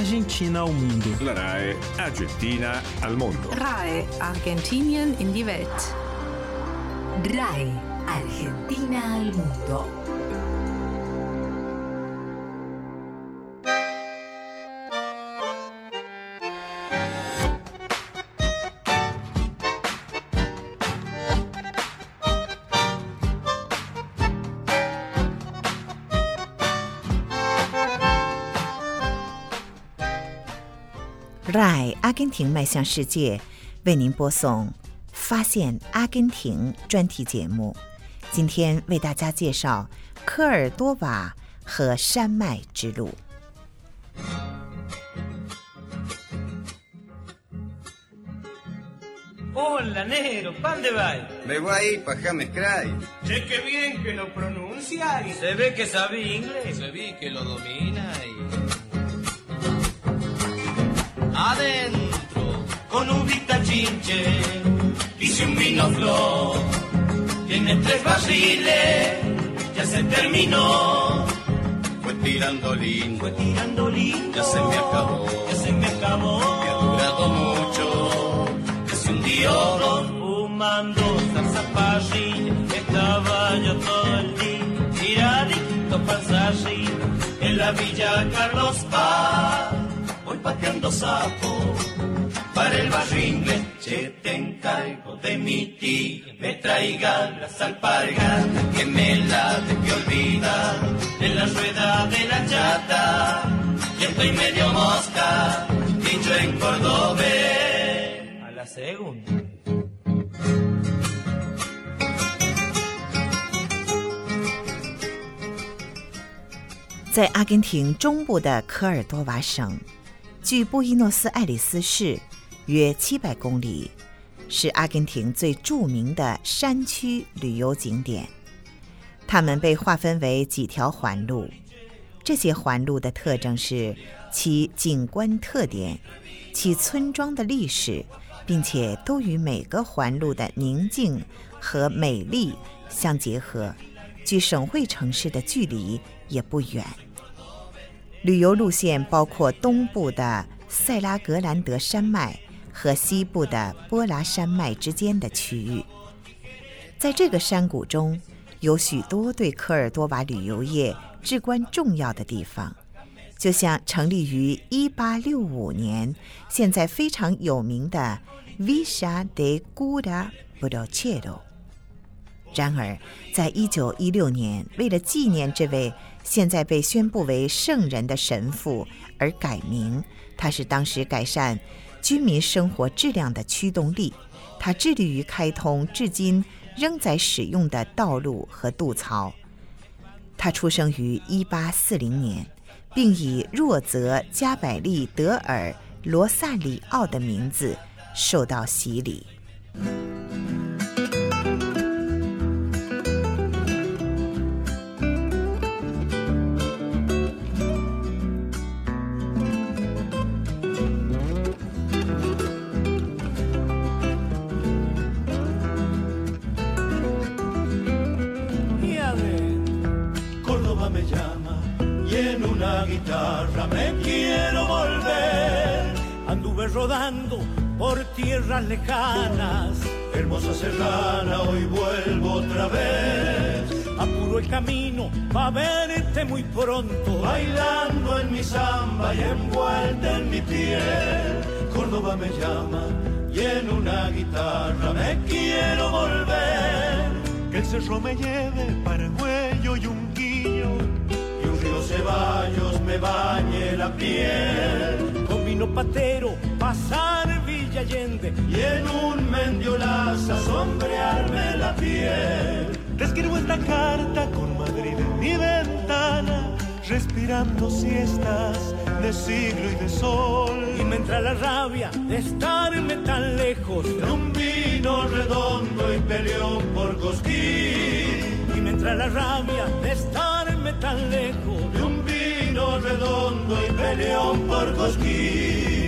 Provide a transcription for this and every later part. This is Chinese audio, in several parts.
Argentina al mundo. La RAE Argentina al mondo. RAE Argentinien in die Welt. RAE Argentina al mundo. RAE 阿根廷迈向世界为您播送发现阿根廷专题节目，今天为大家介绍科尔多瓦和山脉之路。 Hola, negro, ¿pa' dónde vais? Me voy a ir pa' James Cray. Che, qué bien que lo pronunciáis. Se ve que sabí inglés. Se ve que lo domináis. Adentro, con uvita chinche, hice un vino flor. Tiene 3 barriles, ya se terminó. Fue tirando lindo, ya se me acabó. Que ha durado mucho, casi un día o dos, fumando salsa parrilla. Estaba yo todo el día, tiradito panza arriba, en la villa Carlos Paz. Voy pateando sapo para el barrio inglés. Che, te encargo de mi tía que me traiga las alpargas, que me la de que olvida en la rueda de la chata. Y estoy medio mosca, dicho en cordobés. A la segunda. 在阿根廷中部的科尔多瓦省，距布宜诺斯艾利斯市约700公里，是阿根廷最著名的山区旅游景点。它们被划分为几条环路，这些环路的特征是其景观特点、其村庄的历史，并且都与每个环路的宁静和美丽相结合，距省会城市的距离也不远。旅游路线包括东部的塞拉格兰德山脉和西部的波拉山脉之间的区域。在这个山谷中，有许多对科尔多瓦旅游业至关重要的地方，就像成立于1865年现在非常有名的 Villa de Cura Brochero。 然而在1916年，为了纪念这位现在被宣布为圣人的神父而改名，他是当时改善居民生活质量的驱动力。他致力于开通至今仍在使用的道路和渡槽。他出生于1840年，并以若泽加百利德尔罗萨里奥的名字受到洗礼。 Me quiero volver, anduve rodando por tierras lejanas, hermosa serrana, hoy vuelvo otra vez. Apuro el camino pa' verte muy pronto, bailando en mi samba y envuelta en mi piel. Córdoba me llama y en una guitarra me quiero volver. Que el cerro me lleve para el Güello y Unguillo, río Ceballos me bañe la piel. Con vino patero pasar Villa Allende y en un mendiolaza sombrearme la piel. Te escribo esta carta con Madrid en mi ventana, respirando siestas de siglo y de sol. Y me entra la rabia de estarme tan lejos de un vino redondo y peleón por Cosquín. Y me entra la rabia de estarme tan lejos de un vino redondo y peleón por Cosquín。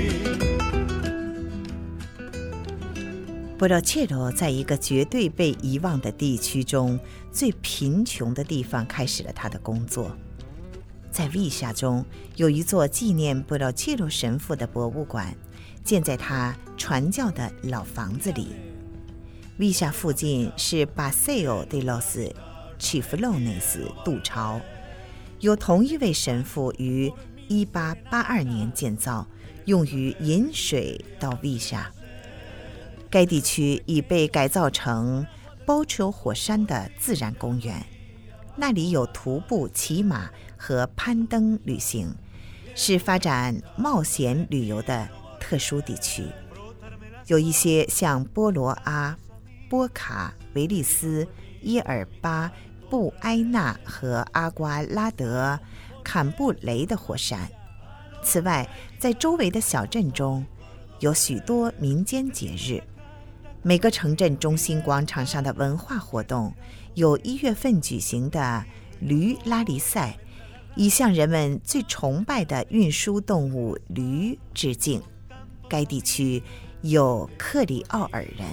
布罗切罗在一个绝对被遗忘的地区中最贫穷的地方开始了他的工作。 在维夏中有一座纪念布洛切罗神父的博物馆，建在他传教的老房子里。维夏附近是巴塞欧de los Chiflones 渡潮，由同一位神父于1882年建造，用于引水到维夏。该地区已被改造成包丘火山的自然公园，那里有徒步、骑马和攀登旅行，是发展冒险旅游的特殊地区。有一些像波罗阿、波卡、维利斯、耶尔巴、布埃纳和阿瓜拉德、坎布雷的火山。此外，在周围的小镇中有许多民间节日。每个城镇中心广场上的文化活动有1月份举行的驴拉力赛，以向人们最崇拜的运输动物驴致敬。该地区有克里奥尔人。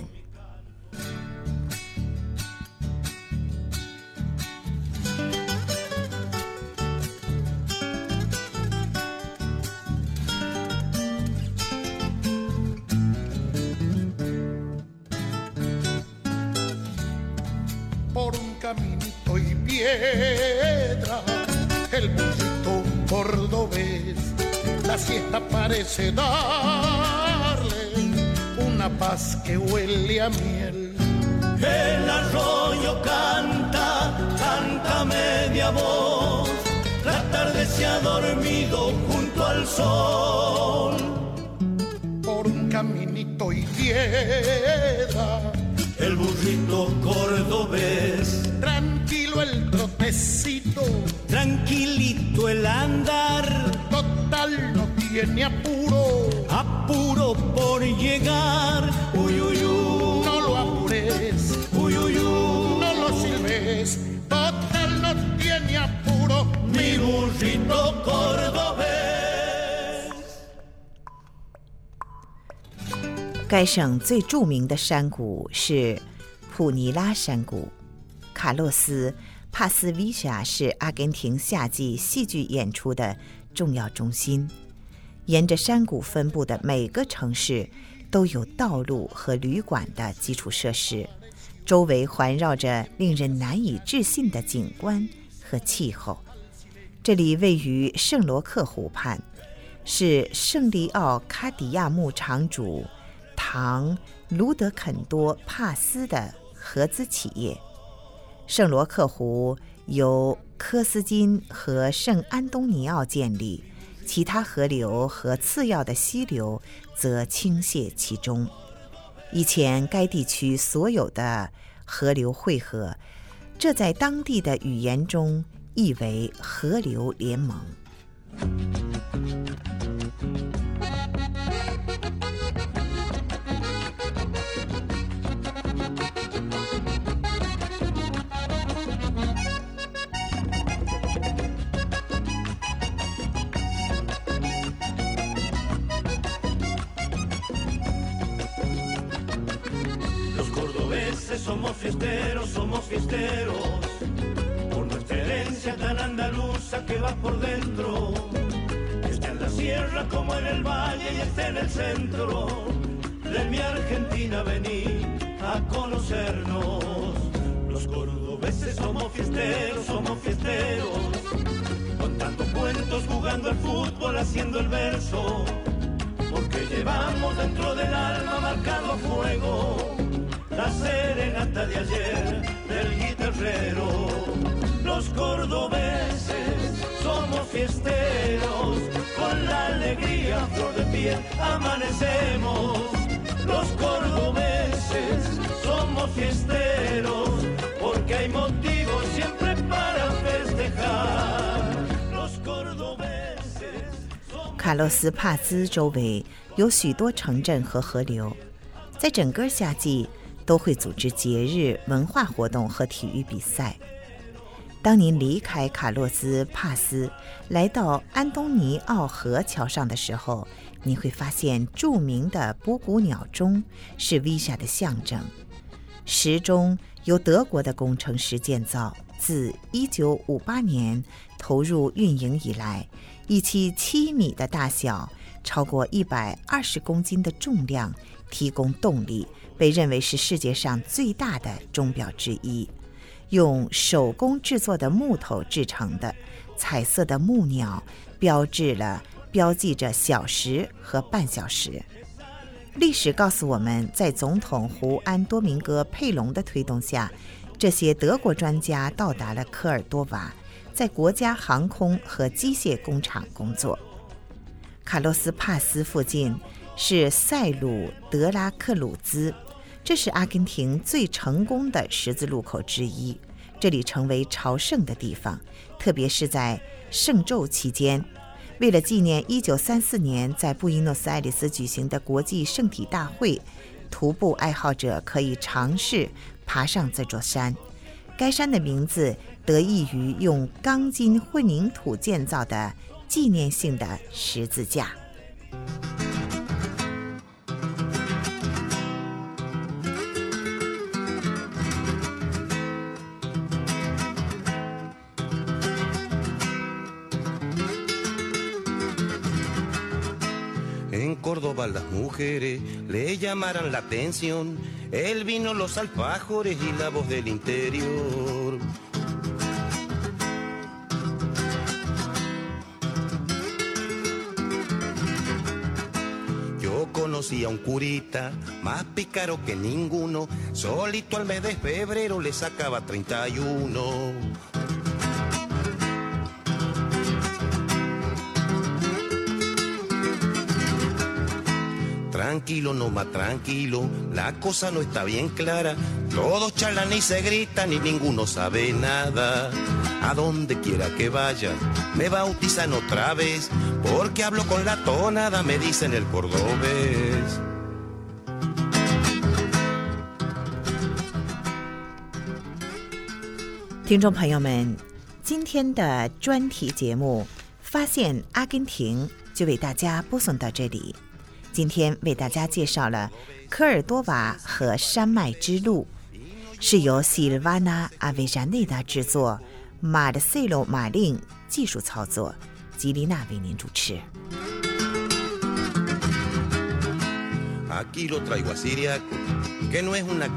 Caminito y piedra, el burrito cordobés, la siesta parece darle una paz que huele a miel. El arroyo canta, canta media voz, la tarde se ha dormido junto al sol. Por un caminito y piedra, el burrito cordobés, tranquilo el trotecito, tranquilito el andar, total no tiene apuro, apuro por llegar. Uy, uy, uy, no lo apures, uy, uy, uy, no lo silbes, total no tiene apuro, mi burrito cordobés。 该省最著名的山谷是普尼拉山谷。卡洛斯·帕斯维夏是阿根廷夏季戏剧演出的重要中心。沿着山谷分布的每个城市都有道路和旅馆的基础设施，周围环绕着令人难以置信的景观和气候。这里位于圣罗克湖畔，是圣利奥卡迪亚牧场主唐卢德肯多帕斯的合资企业。圣罗克湖由科斯金和圣安东尼奥建立，其他河流和次要的溪流则倾泻其中。以前该地区所有的河流汇合，这在当地的语言中译为河流联盟。 Somos fiesteros, somos fiesteros, por nuestra herencia tan andaluza que va por dentro. Está en la sierra como en el valle y está en el centro de mi Argentina, vení a conocernos. Los cordobeses somos fiesteros, contando cuentos, jugando al fútbol, haciendo el verso, porque llevamos dentro del alma marcado a fuego la serenata de ayer del guitarrero. Los cordobeses somos fiesteros, con la alegría a flor de piel amanecemos. Los cordobeses somos fiesteros, porque hay motivos siempre para festejar. Los cordobeses somos... 卡洛斯帕兹周围有许多城镇和河流，在整个夏季都会组织节日、文化活动和体育比赛。当您离开卡洛斯帕斯，来到安东尼奥河桥上的时候，你会发现著名的波古鸟钟是维夏的象征。时钟由德国的工程师建造，自1958年投入运营以来，以其7米的大小、超过120公斤的重量提供动力，被认为是世界上最大的钟表之一。用手工制作的木头制成的彩色的木鸟标记着小时和半小时。历史告诉我们，在总统胡安多明戈佩隆的推动下，这些德国专家到达了科尔多瓦，在国家航空和机械工厂工作。卡洛斯帕斯附近是塞鲁德拉克鲁兹，这是阿根廷最成功的十字路口之一，这里成为朝圣的地方，特别是在圣昼期间。为了纪念1934年在布宜诺斯艾利斯举行的国际圣体大会，徒步爱好者可以尝试爬上这座山。该山的名字得益于用钢筋混凝土建造的纪念性的十字架。 En Córdoba las mujeres le llamarán la atención el vino, los alfajores y la voz del interior. Yo conocí a un curita más pícaro que ninguno, solito al mes de febrero le sacaba 31. Tranquilo, no más tranquilo, la cosa no está bien clara. Todos charlan y se gritan y ninguno sabe nada. A donde quiera que vaya, me bautizan otra vez, porque hablo con la tonada, me dicen el cordobés. 听众朋友们，今天的专题节目《发现阿根廷》就为大家播送到这里。今天为大家介绍了科尔多瓦和山脉之路，是由西尔瓦纳·阿维扎内达制作，马德塞罗·马令技术操作，吉丽娜为您主持。 Aquí lo traigo a Siriaco, que no es una